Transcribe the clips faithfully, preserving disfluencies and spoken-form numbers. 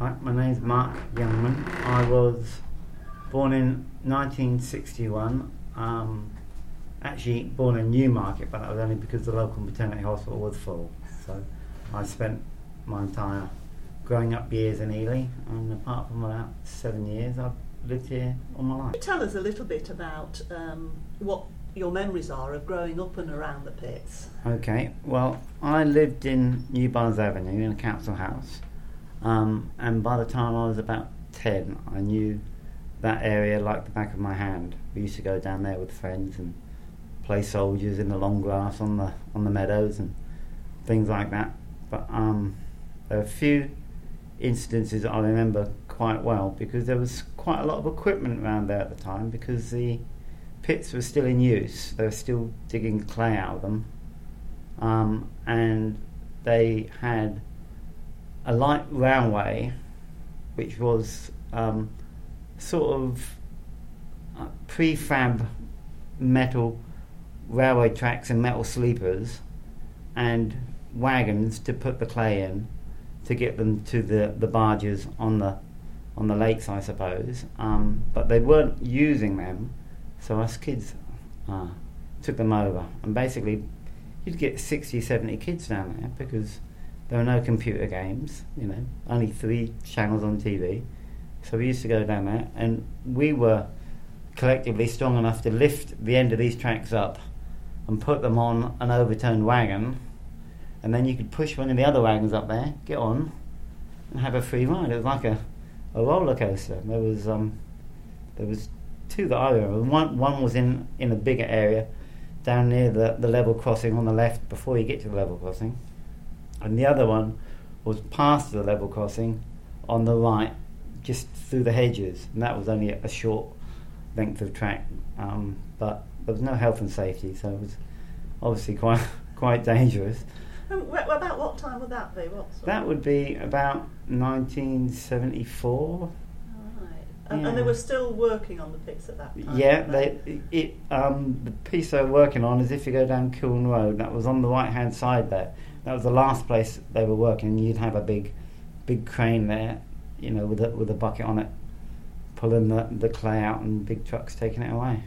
Hi, my name's Mark Youngman. I was born in nineteen sixty-one. Um, actually born in Newmarket, but that was only because the local maternity hospital was full. So I spent my entire growing up years in Ely, and apart from about seven years, I've lived here all my life. Tell us a little bit about um, what your memories are of growing up and around the pits. Okay, well, I lived in New Barnes Avenue in a council house, um, and by the time I was about ten, I knew that area like the back of my hand. We used to go down there with friends and play soldiers in the long grass on the on the meadows and things like that. But um, there are a few incidences that I remember quite well, because there was quite a lot of equipment around there at the time, because the pits were still in use. They were still digging clay out of them, um, and they had a light railway which was um, sort of uh, prefab metal railway tracks and metal sleepers and wagons to put the clay in to get them to the, the barges on the on the lakes, I suppose, um, but they weren't using them. So us kids uh, took them over, and basically you'd get sixty, seventy kids down there, because there were no computer games, you know, only three channels on T V. So we used to go down there, and we were collectively strong enough to lift the end of these tracks up and put them on an overturned wagon, and then you could push one of the other wagons up there, get on, and have a free ride. It was like a, a roller coaster. There was um, there was two that I remember. One one was in, in a bigger area down near the, the level crossing on the left before you get to the level crossing, and the other one was past the level crossing on the right, just through the hedges, and that was only a short length of track, um, but there was no health and safety, so it was obviously quite quite dangerous. And wh- about what time would that be? What sort That of? would be about nineteen seventy-four. And, Yeah. and they were still working on the pits at that time? Yeah, weren't they it um, the piece they were working on is if you go down Kiln Road. That was on the right hand side there. That was the last place they were working. You'd have a big, big crane there, you know, with a with a bucket on it, pulling the, the clay out, and big trucks taking it away.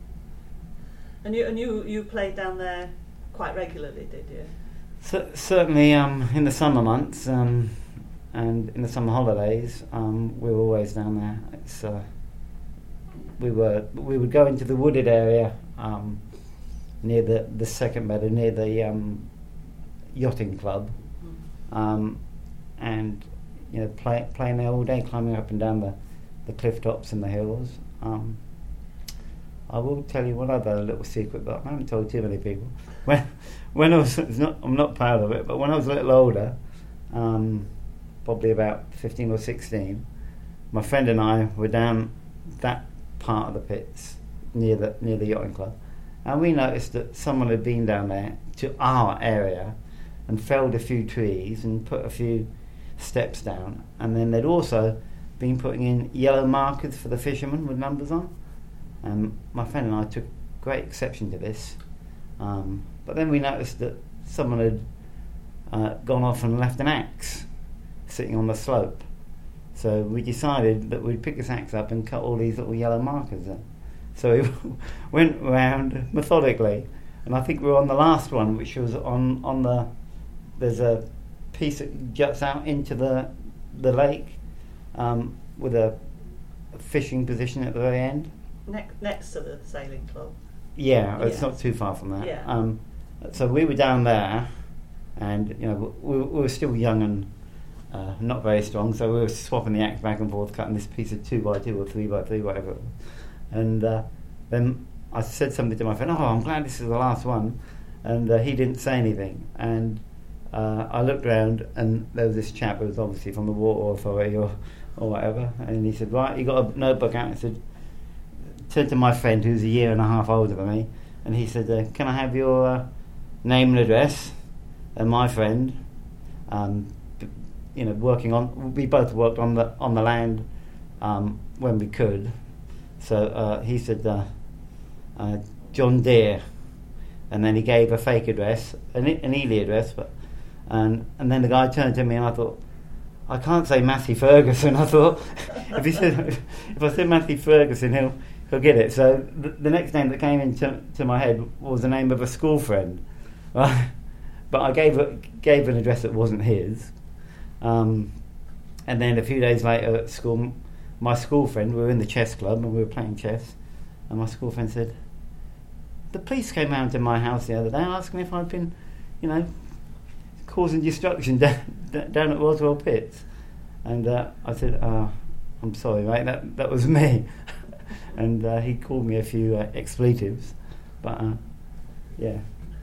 And you and you you played down there quite regularly, did you? C- certainly, um, in the summer months. Um, And in the summer holidays, um, we were always down there. It's, uh, we were we would go into the wooded area um, near the, the second meadow, near the um, yachting club, um, and you know play playing there all day, climbing up and down the, the cliff tops and the hills. Um, I will tell you one other little secret that I haven't told too many people. When when I was it's not, I'm not proud of it, but when I was a little older. Um, probably about fifteen or sixteen, my friend and I were down that part of the pits near the near the yachting club, and we noticed that someone had been down there to our area and felled a few trees and put a few steps down, and then they'd also been putting in yellow markers for the fishermen with numbers on, and my friend and I took great exception to this, um, but then we noticed that someone had uh, gone off and left an axe sitting on the slope. So we decided that we'd pick this axe up and cut all these little yellow markers in. So we went round methodically, and I think we were on the last one, which was on, on the, there's a piece that juts out into the the lake um, with a, a fishing position at the very end. Ne- next to the sailing club. Yeah, it's Yeah. not too far from that. Yeah. Um, so we were down there, and you know we, we were still young and Uh, not very strong, so we were swapping the axe back and forth, cutting this piece of two by two or three by three, whatever it was. And uh, then I said something to my friend, oh, I'm glad this is the last one. And uh, he didn't say anything. And uh, I looked round, and there was this chap who was obviously from the Water Authority or, or whatever. And he said, right, he got a notebook out and said, turned to my friend who's a year and a half older than me, and he said, uh, can I have your uh, name and address? And my friend, um, you know, working on, we both worked on the on the land um, when we could. So uh, he said, uh, uh, John Deere, and then he gave a fake address, an, an Ely address, but and and then the guy turned to me, and I thought, I can't say Matthew Ferguson. I thought if he said if I said Matthew Ferguson, he'll he'll get it. So the, the next name that came into to my head was the name of a school friend, right? But I gave a, gave an address that wasn't his, um, and then a few days later at school, my school friend, we were in the chess club and we were playing chess, and my school friend said, "The police came round to my house the other day asking if I'd been, you know, causing destruction down, down at Roswell Pits." And uh, I said, uh, "I'm sorry, mate, that that was me." And uh, he called me a few uh, expletives, but uh, yeah.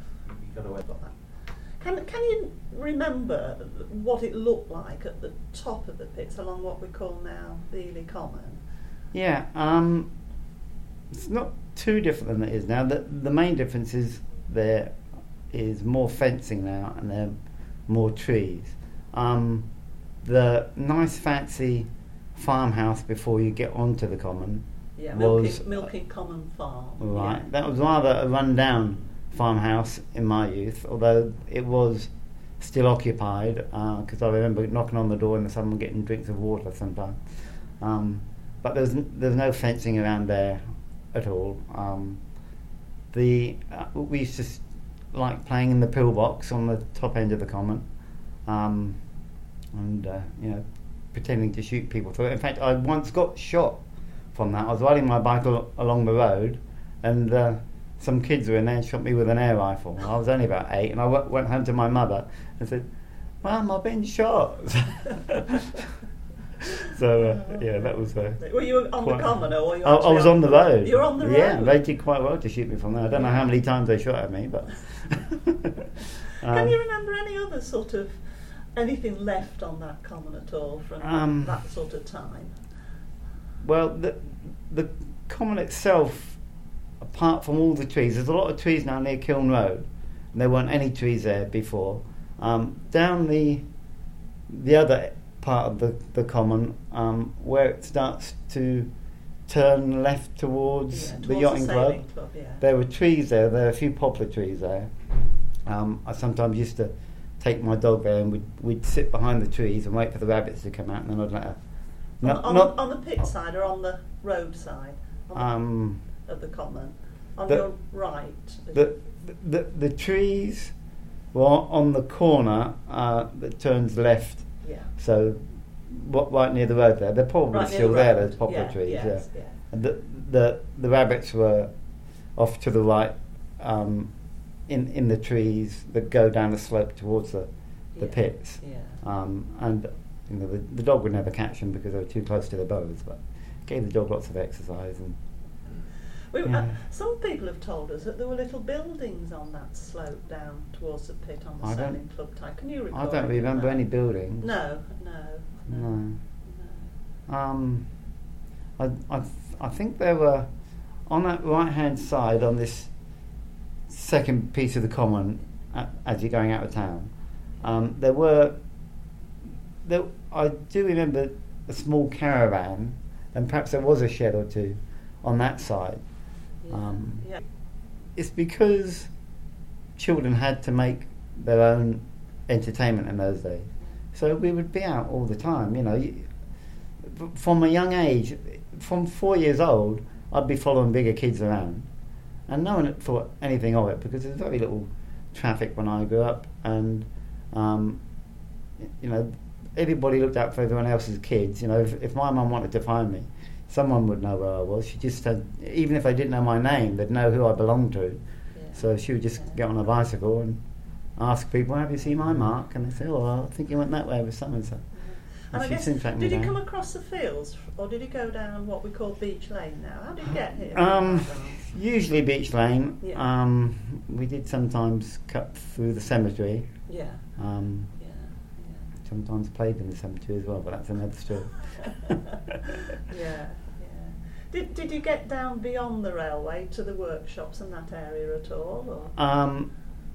Can, can you remember what it looked like at the top of the pits along what we call now the Ely Common? Yeah, um, it's not too different than it is now. The, the main difference is there is more fencing now and there are more trees. Um, the nice fancy farmhouse before you get onto the common yeah, was... Milking, Milking Common Farm. Right, Yeah. that was rather a run-down farmhouse in my youth, although it was still occupied, because uh, I remember knocking on the door in the summer and getting drinks of water sometimes. Um, but there's n- there's no fencing around there at all. Um, the uh, we used to s- like playing in the pillbox on the top end of the common, um, and uh, you know, pretending to shoot people through it. In fact, I once got shot from that. I was riding my bike al- along the road, and uh, some kids were in there and shot me with an air rifle. I was only about eight, and I w- went home to my mother and said, "Mum, I've been shot." So uh, yeah, that was. Uh, Were you on the common, or were you? I, I actually was on the road. You were on the road. Yeah, they did quite well to shoot me from there. I don't know how many times they shot at me, but. um, Can you remember any other sort of anything left on that common at all from Um, that sort of time? Well, the the common itself, apart from all the trees, there's a lot of trees now near Kiln Road, and there weren't any trees there before. Um, down the the other part of the, the common, um, where it starts to turn left towards, Yeah, the towards yachting the club, sailing club, yeah. there were trees there. There were a few poplar trees there. Um, I sometimes used to take my dog there, and we'd, we'd sit behind the trees and wait for the rabbits to come out, and then I'd let her. On, Not, on, not, on the pit side or on the road side on um, the, of the common? On the- your right? the, the the trees were on the corner uh, that turns left. Yeah. So, what right near the road there? They're probably Right near still the there. road. Those poplar Yeah, trees. yes, yeah. yeah. And the, the the rabbits were off to the right, um, in in the trees that go down the slope towards the the Yeah, pits. yeah. Um, and you know the, the dog would never catch them because they were too close to the bows, but gave the dog lots of exercise. And We, uh, yeah. some people have told us that there were little buildings on that slope down towards the pit on the I don't- sailing club type. Can you recall? I don't any of remember that? any buildings. No, no, no. No. no. Um, I, I, th- I think there were on that right hand side on this second piece of the common a as you're going out of town. Um, there were there, I do remember a small caravan, and perhaps there was a shed or two on that side. Yeah. Um, yeah. It's because children had to make their own entertainment in those days, so we would be out all the time. You know, you, from a young age, from four years old, I'd be following bigger kids around, and no one thought anything of it because there was very little traffic when I grew up, and um, you know, everybody looked out for everyone else's kids. You know, if, if my mum wanted to find me, someone would know where I was. She just had, even if they didn't know my name, they'd know who I belonged to. Yeah. So she would just Yeah. get on a bicycle and ask people, "Have you seen my mark?" And they say, "Oh, I think you went that way with so and so." And I she'd guess, soon track me did you down. come across the fields, or did you go down what we call Beach Lane now? How did you get here? Um, usually Beach Lane. Yeah. Um, we did sometimes cut through the cemetery. yeah, Um, yeah, sometimes played in the cemetery as well, but that's another story. yeah. yeah, yeah. Did, did you get down beyond the railway to the workshops and that area at all? Or Um,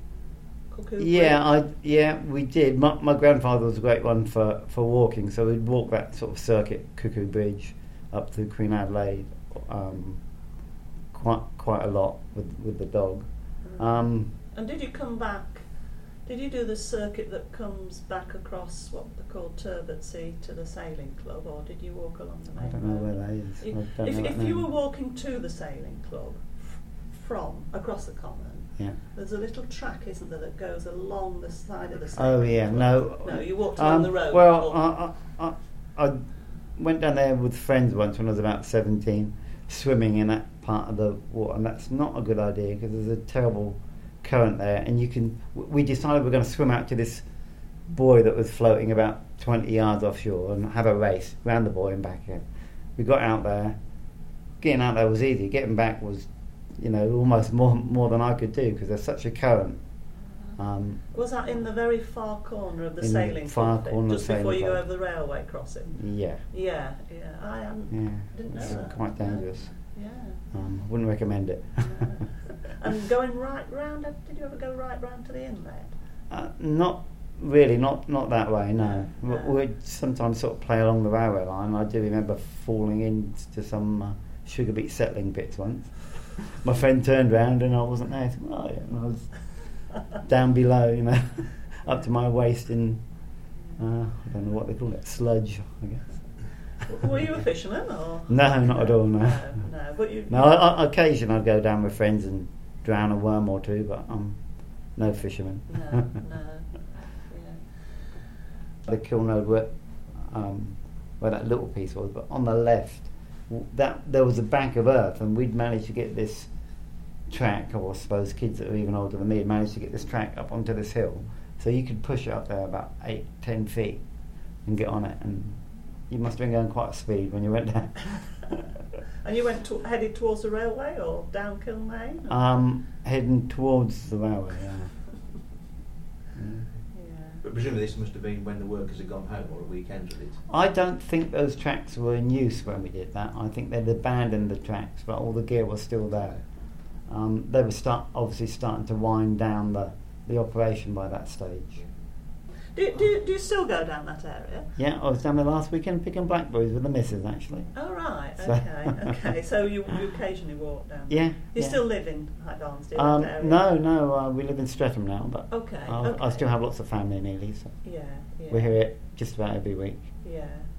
Cuckoo yeah, Bridge? I yeah we did. My, my grandfather was a great one for, for walking, so we'd walk that sort of circuit, Cuckoo Bridge, up to Queen Adelaide, um, quite quite a lot with with the dog. Mm. Um, And did you come back Did you do the circuit that comes back across what they call Turbotsea to the sailing club, or did you walk along the main I don't know road? where that is. You- I don't If, know that if you name. were walking to the sailing club f- from across the common, Yeah. there's a little track, isn't there, that goes along the side of the sailing Oh yeah, club? no. No, you walked along Um, the road. Well, or- I, I, I, I went down there with friends once when I was about seventeen, swimming in that part of the water, and that's not a good idea because there's a terrible current there, and you can. w- We decided we were going to swim out to this buoy that was floating about twenty yards offshore and have a race round the buoy and back in. We got out there. Getting out there was easy. Getting back was, you know, almost more more than I could do because there's such a current. Um, Was that in the very far corner of the In the sailing far club bit, corner of just the before sailing you go club. over the railway crossing? yeah, Yeah, yeah. I hadn't, yeah, didn't know it's that. quite No. dangerous. Yeah. Um, wouldn't recommend it. No. And going right round, did you ever go right round to the inlet? uh, not really, not not that way. No, No. We- we'd sometimes sort of play along the railway line. I do remember falling into some uh, sugar beet settling pits once. My friend turned round and I wasn't there. So, oh, yeah, and I was down below, you know, up to my waist in uh, I don't know what they call it, sludge, I guess. W- Were you a fisherman or? No, not at all. No. No, no. But you. No, I, I, occasionally I'd go down with friends and drown a worm or two, but I'm no fisherman. No, no. Yeah. The Kiln Road where, um, where that little piece was, but on the left, w- that there was a bank of earth, and we'd managed to get this track, or I suppose kids that are even older than me had managed to get this track up onto this hill, so you could push it up there about eight, ten feet and get on it, and you must have been going quite a speed when you went down. And you went to, headed towards the railway or down Kiln Lane? or- um, heading towards the railway. Yeah. Yeah. Yeah. But presumably this must have been when the workers had gone home or at weekends, was it? I don't think those tracks were in use when we did that. I think they'd abandoned the tracks, but all the gear was still there. Um, they were start obviously starting to wind down the, the operation by that stage. Do, do, do you still go down that area? Yeah, I was down there last weekend picking blackberries with the missus, actually. Oh, right. So- Okay. Okay. So you, you occasionally walk down. Yeah. You yeah. still live in High Barnsley? Um, that area? no, no, uh, we live in Streatham now, but Okay. I, okay. I still have lots of family in Ely, so Yeah. Yeah. we're here just about every week. Yeah.